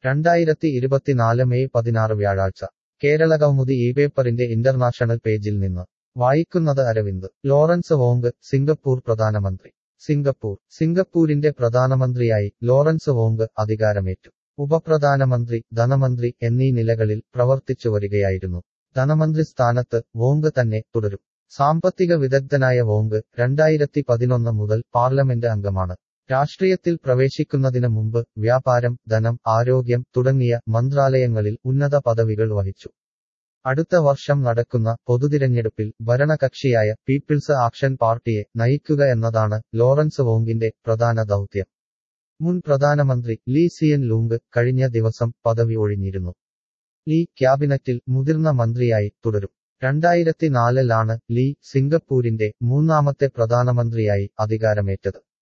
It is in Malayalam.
2024 മെയ് 16 വ്യാഴാഴ്ച കേരളകൗമുദി ഈ പേപ്പറിന്റെ ഇന്റർനാഷണൽ പേജിൽ നിന്ന് വായിക്കുന്നത് അരവിന്ദ്. ലോറൻസ് വോങ് സിംഗപ്പൂർ പ്രധാനമന്ത്രി. സിംഗപ്പൂരിന്റെ പ്രധാനമന്ത്രിയായി ലോറൻസ് വോങ് അധികാരമേറ്റു. ഉപപ്രധാനമന്ത്രി, ധനമന്ത്രി എന്നീ നിലകളിൽ പ്രവർത്തിച്ചുവരികയായിരുന്നു. ധനമന്ത്രി സ്ഥാനത്ത് വോങ് തന്നെ തുടരും. സാമ്പത്തിക വിദഗ്ധനായ വോങ് 2011 മുതൽ പാർലമെന്റ് അംഗമാണ്. രാഷ്ട്രീയത്തിൽ പ്രവേശിക്കുന്നതിന് മുമ്പ് വ്യാപാരം, ധനം, ആരോഗ്യം തുടങ്ങിയ മന്ത്രാലയങ്ങളിൽ ഉന്നത പദവികൾ വഹിച്ചു. അടുത്ത വർഷം നടക്കുന്ന പൊതുതിരഞ്ഞെടുപ്പിൽ ഭരണകക്ഷിയായ പീപ്പിൾസ് ആക്ഷൻ പാർട്ടിയെ നയിക്കുക എന്നതാണ് ലോറൻസ് വോങ്ങിന്റെ പ്രധാന ദൗത്യം. മുൻ പ്രധാനമന്ത്രി ലീ സിയൻ ലൂങ് കഴിഞ്ഞ ദിവസം പദവി ഒഴിഞ്ഞിരുന്നു. ലീ ക്യാബിനറ്റിൽ മുതിർന്ന മന്ത്രിയായി തുടരും. 2004 ലാണ് ലീ സിംഗപ്പൂരിന്റെ മൂന്നാമത്തെ പ്രധാനമന്ത്രിയായി അധികാരമേറ്റത്.